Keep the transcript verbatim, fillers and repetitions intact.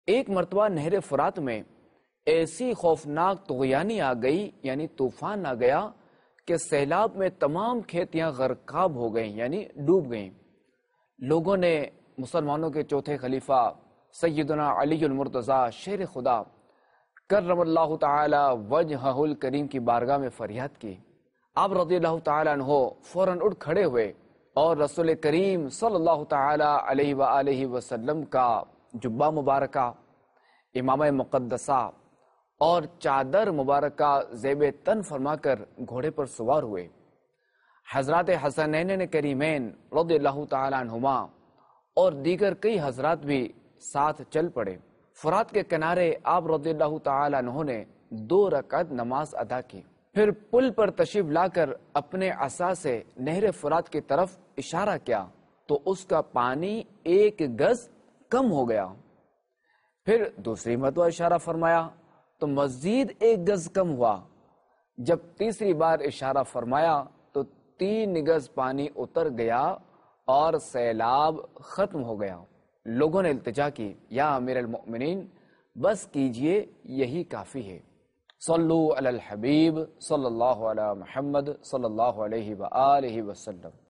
ایک مرتبہ نہر فرات میں ایسی خوفناک طغیانی آ گئی، یعنی طوفان آ گیا کہ سیلاب میں تمام کھیتیاں غرقاب ہو گئیں، یعنی ڈوب گئیں۔ لوگوں نے مسلمانوں کے چوتھے خلیفہ سیدنا علی المرتضی شیر خدا کرم اللہ تعالی وجہہ الکریم کی بارگاہ میں فریاد کی۔ آپ رضی اللہ تعالی عنہ فوراً اٹھ کھڑے ہوئے اور رسول کریم صلی اللہ تعالی علیہ وآلہ وسلم کا جبہ مبارکہ، امامہ مقدسہ اور چادر مبارکہ زیب تن فرما کر گھوڑے پر سوار ہوئے۔ حضرات حسنین کریمین رضی اللہ تعالی عنہما اور دیگر کئی حضرات بھی ساتھ چل پڑے۔ فرات کے کنارے آپ رضی اللہ تعالی عنہ نے دو رکعت نماز ادا کی، پھر پل پر تشریف لا کر اپنے عصا سے نہر فرات کی طرف اشارہ کیا تو اس کا پانی ایک گز کم ہو گیا۔ پھر دوسری مرتبہ اشارہ فرمایا تو مزید ایک گز کم ہوا۔ جب تیسری بار اشارہ فرمایا تو تین گز پانی اتر گیا اور سیلاب ختم ہو گیا۔ لوگوں نے التجا کی، یا امیر المؤمنین بس کیجئے، یہی کافی ہے۔ صلو علی الحبیب صلی اللہ علی محمد صلی اللہ علیہ وآلہ وسلم۔